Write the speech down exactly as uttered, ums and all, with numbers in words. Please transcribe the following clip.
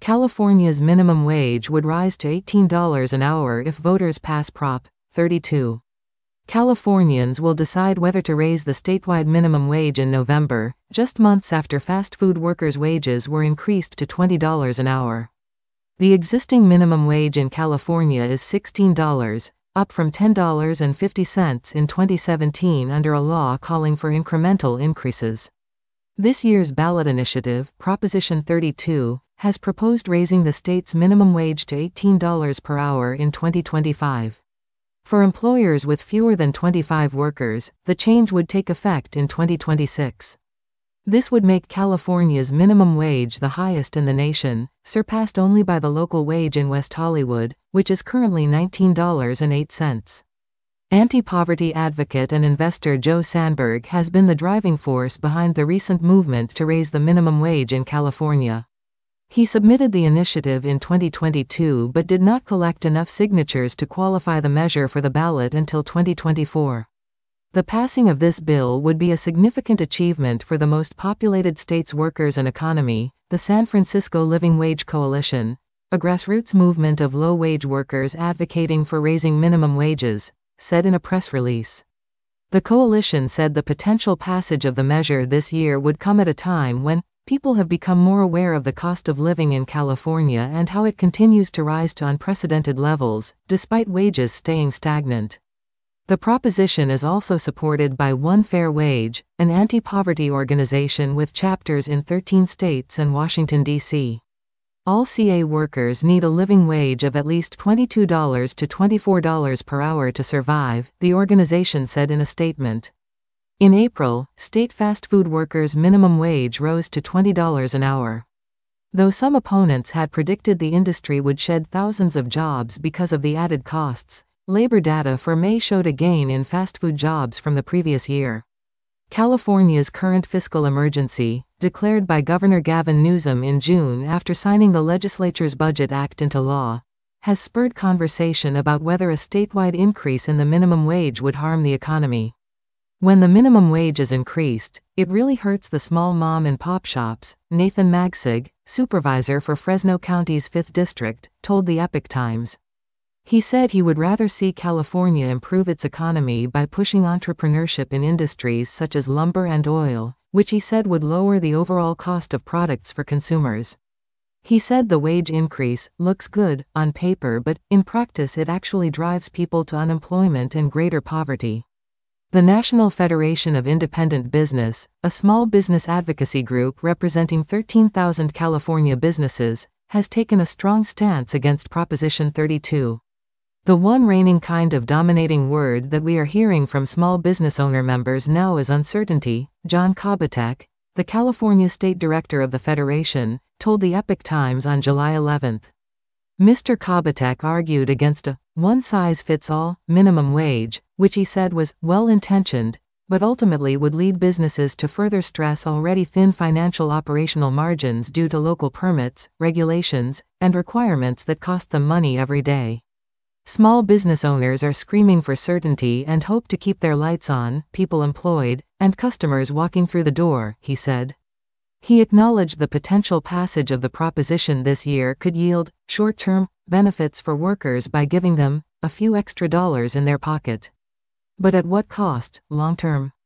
California's minimum wage would rise to eighteen dollars an hour if voters pass Prop thirty-two. Californians will decide whether to raise the statewide minimum wage in November, just months after fast food workers' wages were increased to twenty dollars an hour. The existing minimum wage in California is sixteen dollars, up from ten dollars and fifty cents in twenty seventeen under a law calling for incremental increases. This year's ballot initiative, Proposition thirty-two, has proposed raising the state's minimum wage to eighteen dollars per hour in twenty twenty-five. For employers with fewer than twenty-five workers, the change would take effect in twenty twenty-six. This would make California's minimum wage the highest in the nation, surpassed only by the local wage in West Hollywood, which is currently nineteen dollars and eight cents. Anti-poverty advocate and investor Joe Sandberg has been the driving force behind the recent movement to raise the minimum wage in California. He submitted the initiative in twenty twenty-two but did not collect enough signatures to qualify the measure for the ballot until twenty twenty-four. The passing of this bill would be a significant achievement for the most populated state's workers and economy, the San Francisco Living Wage Coalition, a grassroots movement of low-wage workers advocating for raising minimum wages, said in a press release. The coalition said the potential passage of the measure this year would come at a time when people have become more aware of the cost of living in California and how it continues to rise to unprecedented levels, despite wages staying stagnant. The proposition is also supported by One Fair Wage, an anti-poverty organization with chapters in thirteen states and Washington, D C All C A workers need a living wage of at least twenty-two dollars to twenty-four dollars per hour to survive, the organization said in a statement. In April, state fast food workers' minimum wage rose to twenty dollars an hour. Though some opponents had predicted the industry would shed thousands of jobs because of the added costs, labor data for May showed a gain in fast food jobs from the previous year. California's current fiscal emergency, declared by Governor Gavin Newsom in June after signing the legislature's Budget Act into law, has spurred conversation about whether a statewide increase in the minimum wage would harm the economy. When the minimum wage is increased, it really hurts the small mom and pop shops, Nathan Magsig, supervisor for Fresno County's fifth District, told the Epoch Times. He said he would rather see California improve its economy by pushing entrepreneurship in industries such as lumber and oil, which he said would lower the overall cost of products for consumers. He said the wage increase looks good on paper, but in practice it actually drives people to unemployment and greater poverty. The National Federation of Independent Business, a small business advocacy group representing thirteen thousand California businesses, has taken a strong stance against Proposition thirty-two. The one reigning kind of dominating word that we are hearing from small business owner members now is uncertainty, John Kobatek, the California State Director of the Federation, told the Epoch Times on July eleventh. Mister Kobatek argued against a one-size-fits-all minimum wage, which he said was well-intentioned, but ultimately would lead businesses to further stress already thin financial operational margins due to local permits, regulations, and requirements that cost them money every day. Small business owners are screaming for certainty and hope to keep their lights on, people employed, and customers walking through the door, he said. He acknowledged the potential passage of the proposition this year could yield short-term benefits for workers by giving them a few extra dollars in their pocket. But at what cost, long-term?